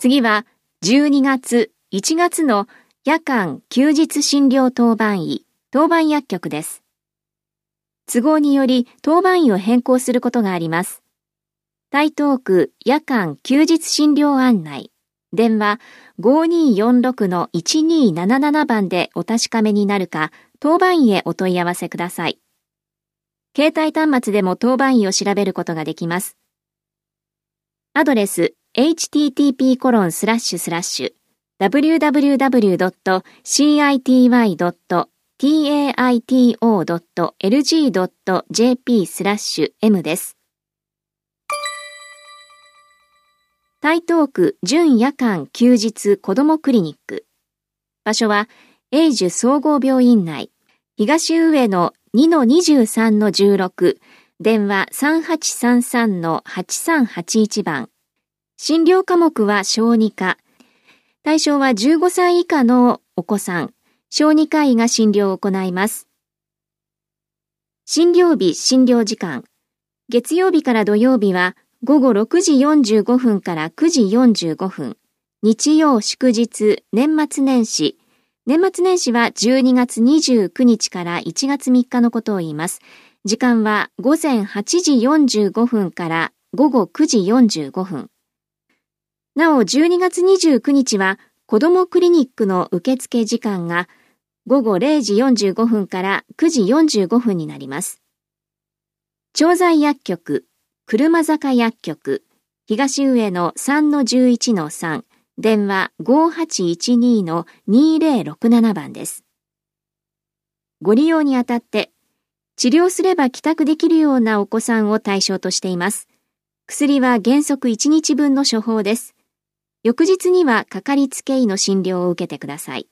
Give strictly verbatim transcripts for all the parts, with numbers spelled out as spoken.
次はじゅうにがつ、いちがつの夜間休日診療当番医、当番薬局です。都合により当番医を変更することがあります。台東区夜間休日診療案内、電話 ごにーよんろくのいちにーなななな 番でお確かめになるか、当番医へお問い合わせください。携帯端末でも当番医を調べることができます。アドレス エイチティーティーピーコロンスラッシュスラッシュダブリューダブリューダブリュードットシーアイティーワイドットティーエーアイティーオードットエルジードットジェーピースラッシュエム です。台東区準夜間休日子どもクリニック。場所は永寿総合病院内、東上野 にのにじゅうさんのじゅうろく、電話 さんはちさんさんのはちさんはちいち 番。診療科目は小児科。対象はじゅうごさい以下のお子さん。小児科医が診療を行います。診療日、診療時間。月曜日から土曜日はごごろくじよんじゅうごふんからくじよんじゅうごふん。日曜、祝日、年末年始。年末年始はじゅうにがつにじゅうくにちからいちがつみっかのことを言います。時間はごぜんはちじよんじゅうごふんからごごくじよんじゅうごふん。なおじゅうにがつにじゅうくにちは子どもクリニックの受付時間がごごれいじよんじゅうごふんからくじよんじゅうごふんになります。調剤薬局、車坂薬局、東上野 さんのじゅういちのさん、電話 ごはちいちにのにぜろろくなな 番です。ご利用にあたって治療すれば帰宅できるようなお子さんを対象としています。薬は原則いちにちぶんの処方です。翌日にはかかりつけ医の診療を受けてください。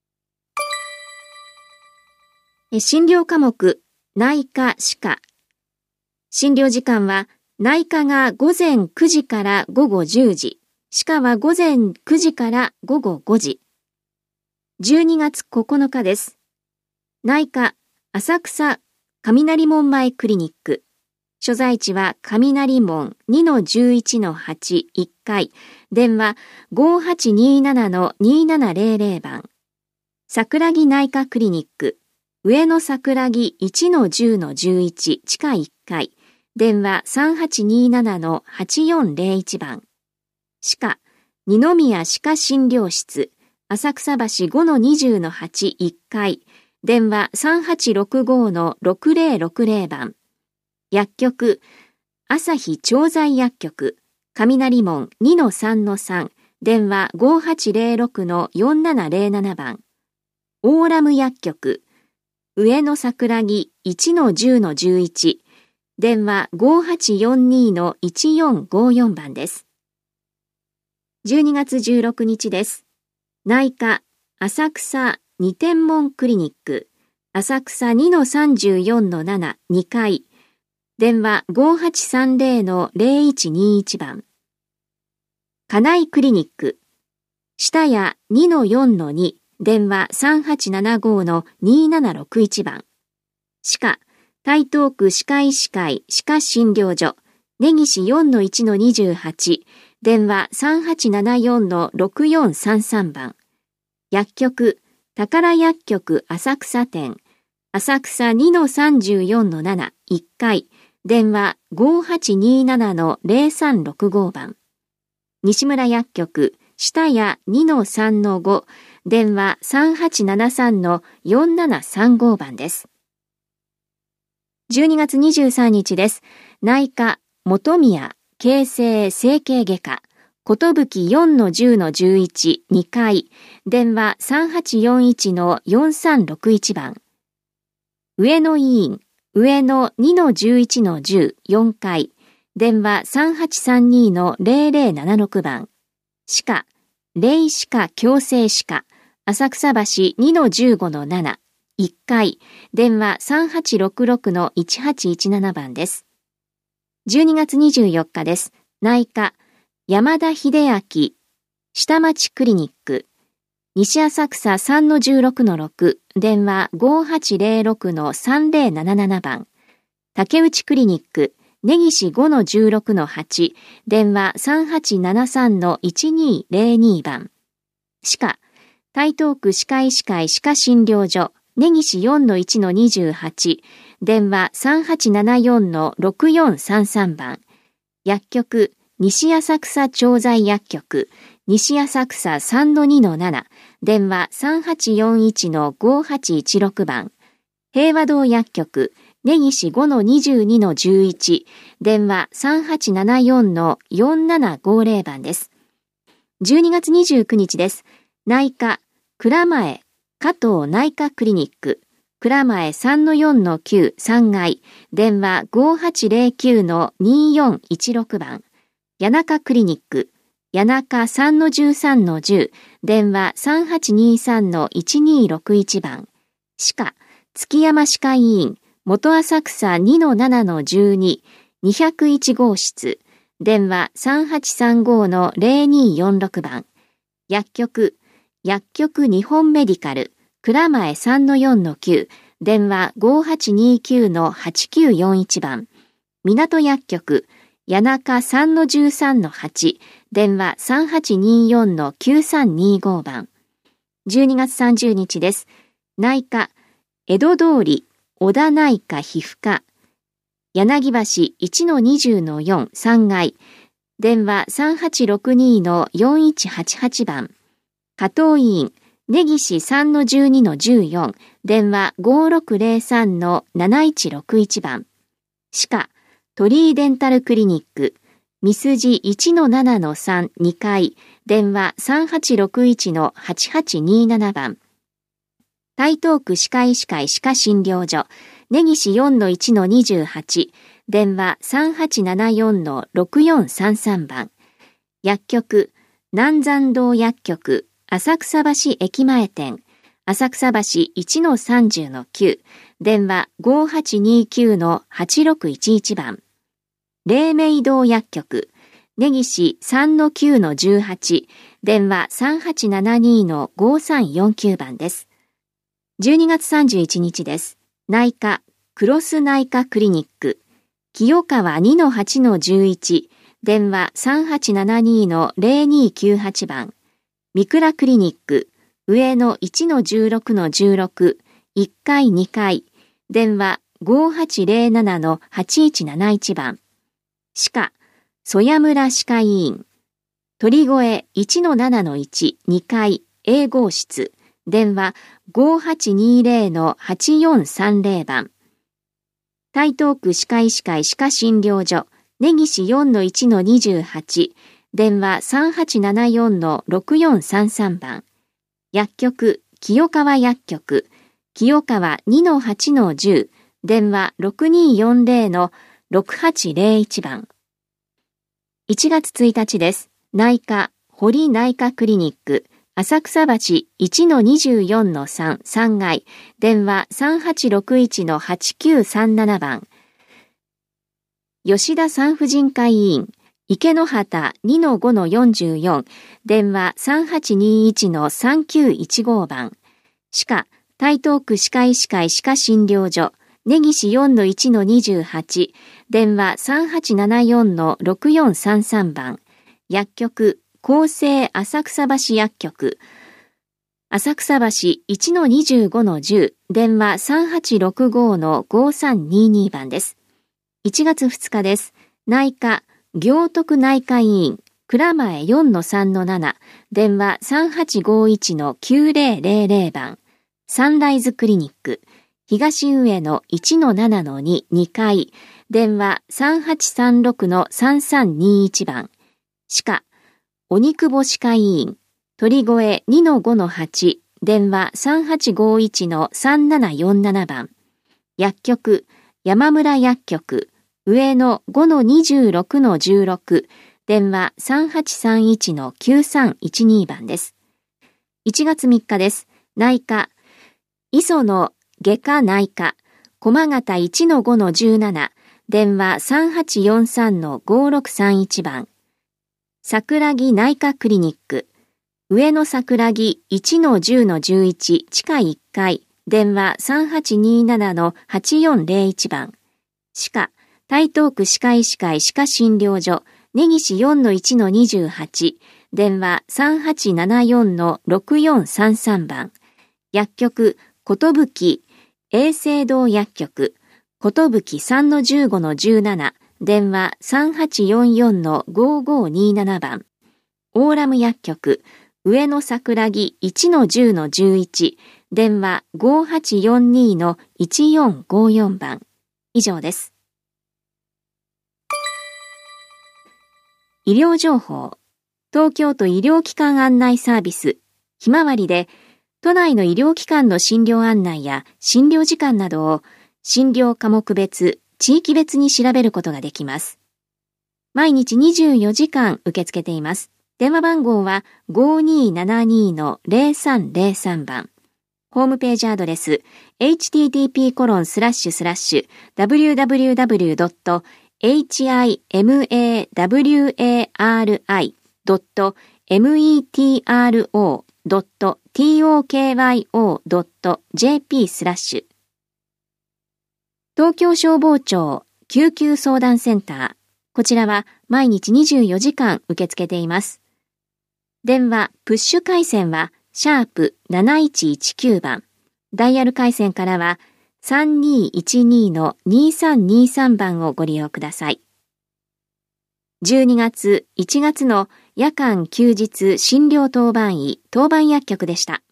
診療科目、内科、歯科。診療時間は内科がごぜんくじからごごじゅうじ、歯科はごぜんくじからごごごじ。じゅうにがつここのかです。内科、浅草雷門前クリニック。所在地は雷門 にのじゅういちのはち、いっかい。電話 ごはちにななのにななぜろぜろ 番。桜木内科クリニック。上野桜木 いちのじゅうのじゅういち、地下いっかい。電話 さんはちにななのはちよんぜろいち 番。歯科、二宮歯科診療室。浅草橋 ごのにじゅうのはち、いっかい。電話 さんはちろくごのろくぜろろくぜろ 番。薬局、朝日調剤薬局、雷門 にのさんのさん、電話 ごはちぜろろくのよんななぜろなな 番。オーラム薬局、上野桜木 いちのじゅうのじゅういち、電話 ごはちよんにのいちよんごよん 番です。じゅうにがつじゅうろくにちです。内科、浅草二天門クリニック、浅草 にのさんじゅうよんのなな、にかい、電話 ごはちさんぜろのぜろいちにいち 番。金井クリニック、下谷 にのよんのに、電話 さんはちななごのにななろくいち 番。歯科、台東区歯科医師会歯科診療所、根岸 よんのいちのにじゅうはち、電話 さんはちななよんのろくよんさんさん 番。薬局、宝薬局浅草店、浅草 にのさんじゅうよんのなな、いっかい、電話 ごはちにななのぜろさんろくご 番。西村薬局、下谷 にのさんのご、電話 さんはちななさんのよんななさんご 番です。じゅうにがつにじゅうさんにちです。内科、本宮、形成整形外科、ことぶき よんのじゅうのじゅういち、にかい、電話 さんはちよんいちのよんさんろくいち 番。上野医院、上野 にのじゅういちのじゅう、よんかい、電話 さんはちさんにのぜろぜろななろく 番。歯科、霊歯科矯正歯科、浅草橋 にのじゅうごのなな、いっかい、電話 さんはちろくろくのいちはちいちなな 番です。じゅうにがつにじゅうよっかです。内科、山田秀明、下町クリニック、西浅草 さんのじゅうろくのろく、電話 ごはちぜろろくのさんぜろなななな 番。竹内クリニック、 根岸 ごのじゅうろくのはち、電話 さんはちななさんのいちにーぜろに 番。歯科、台東区歯科医師会歯科診療所、根岸 よんのいちのにじゅうはち、電話 さんはちななよんのろくよんさんさん 番。薬局、西浅草調剤薬局、西浅草 さんのにのなな、電話 さんはちよんいちのごはちいちろく 番。平和堂薬局、根岸 ごのにじゅうにのじゅういち、電話 さんはちななよんのよんななごぜろ 番です。じゅうにがつにじゅうくにちです。内科、蔵前、加藤内科クリニック、蔵前 さんのよんのきゅう さんがい、電話 ごはちぜろきゅうのによんいちろく 番。谷中クリニック、谷中 さんのじゅうさんのじゅう、電話 さんはちにさんのいちにろくいち 番。歯科、月山歯科医院、元浅草 にのななのじゅうに、にひゃくいち号室、電話 さんはちさんごのぜろによんろく 番。薬局、薬局日本メディカル、蔵前 さんのよんのきゅう、電話 ごはちにきゅうのはちきゅうよんいち 番。港薬局、谷中 さんのじゅうさんのはち、電話 さんはちによんのきゅうさんにご 番。じゅうにがつさんじゅうにちです。内科、江戸通り、小田内科皮膚科、柳橋 いちのにじゅうのよん さんがい、電話 さんはちろくにのよんいちはちはち 番。加藤医院、根岸 さんのじゅうにのじゅうよん、電話 ごろくぜろさんのなないちろくいち 番。歯科、鳥居デンタルクリニック、三筋 いちのななのさん、にかい、電話 さんはちろくいちのはちはちになな 番。台東区歯科医師会歯科診療所、根岸 よんのいちのにじゅうはち、電話 さんはちななよんのろくよんさんさん 番。薬局、南山道薬局、浅草橋駅前店、浅草橋 いちのさんじゅうのきゅう、電話 ごはちにきゅうのはちろくいちいち 番。黎明堂薬局、根岸 さんのきゅうのじゅうはち、電話 さんはちななにのごさんよんきゅう 番です。じゅうにがつさんじゅういちにちです。内科、クロス内科クリニック、清川 にのはちのじゅういち、電話 さんはちななにのぜろにきゅうはち 番。三倉クリニック、上野 いちのじゅうろくのじゅうろく、いっかいにかい、電話 ごはちぜろななのはちいちなないち 番。歯科、曽谷村歯科医院、鳥越 いちのななのいち、にかい、A 号室、電話 ごはちにぜろのはちよんさんぜろ 番。台東区歯科医師会歯科診療所、根岸 よんのいちのにじゅうはち、電話 さんはちななよんのろくよんさんさん 番。薬局、清川薬局、清川 にのはちのじゅう、電話ろくによんぜろのろくはちぜろいち 番。いちがつついたちです。内科、堀内科クリニック、浅草橋 いちのにじゅうよんのさん、さんがい、電話 さんはちろくいちのはちきゅうさんなな 番。吉田産婦人科医院、池之端 にのごのよんじゅうよん、電話 さんはちにいちのさんきゅういちご 番。歯科、台東区歯科医師会歯科診療所、根岸 よんのいちのにじゅうはち、電話 さんはちななよんのろくよんさんさん 番。薬局、厚生浅草橋薬局、浅草橋 いちのにじゅうごのじゅう、電話 さんはちろくごのごさんにに 番です。いちがつふつかです。内科、行徳内科医院、蔵前 よんのさんのなな、電話 さんはちごいちのきゅうぜろぜろぜろ 番。サンライズクリニック、東上野 いちのななのに、にかい、電話 さんはちさんろくのさんさんにいち 番。歯科、鬼窪歯科医院、鳥越 にのごのはち、電話 さんはちごいちのさんななよんなな 番。薬局、山村薬局、上野 ごのにじゅうろくのじゅうろく、電話 さんはちさんいちのきゅうさんいちに 番です。いちがつみっかです。内科、磯野外科内科、駒形 いちのごのじゅうなな、電話 さんはちよんさんのごろくさんいち 番。桜木内科クリニック、上野桜木 いちのじゅうのじゅういち、地下いっかい、電話 さんはちにななのはちよんぜろいち 番。歯科、 台東区歯科医師会歯科診療所根岸 よんのいちのにじゅうはち、電話 さんはちななよんのろくよんさんさん 番、薬局ことぶき永世堂薬局ことぶき さんのじゅうごのじゅうなな、電話 さんはちよんよんのごごになな 番、オーラム薬局上野桜木 いちのじゅうのじゅういち、電話 ごはちよんにのいちよんごよん 番。以上です。医療情報。東京都医療機関案内サービスひまわりで都内の医療機関の診療案内や診療時間などを診療科目別、地域別に調べることができます。毎日にじゅうよじかん受け付けています。電話番号は ごにななにのぜろさんぜろさん 番。ホームページアドレス エイチティーティーピーコロンスラッシュスラッシュダブリューダブリューダブリュードットエイチアイエムエーダブリューエーアールアイドットメトロドットトクドットジェーピー スラッシュ東京消防庁救急相談センター。こちらは毎日にじゅうよじかん受け付けています。電話プッシュ回線はシャープなないちいちきゅう 番。ダイヤル回線からはさんにいちにのにさんにさん番をご利用ください。じゅうにがつ、いちがつの夜間休日診療当番医当番薬局でした。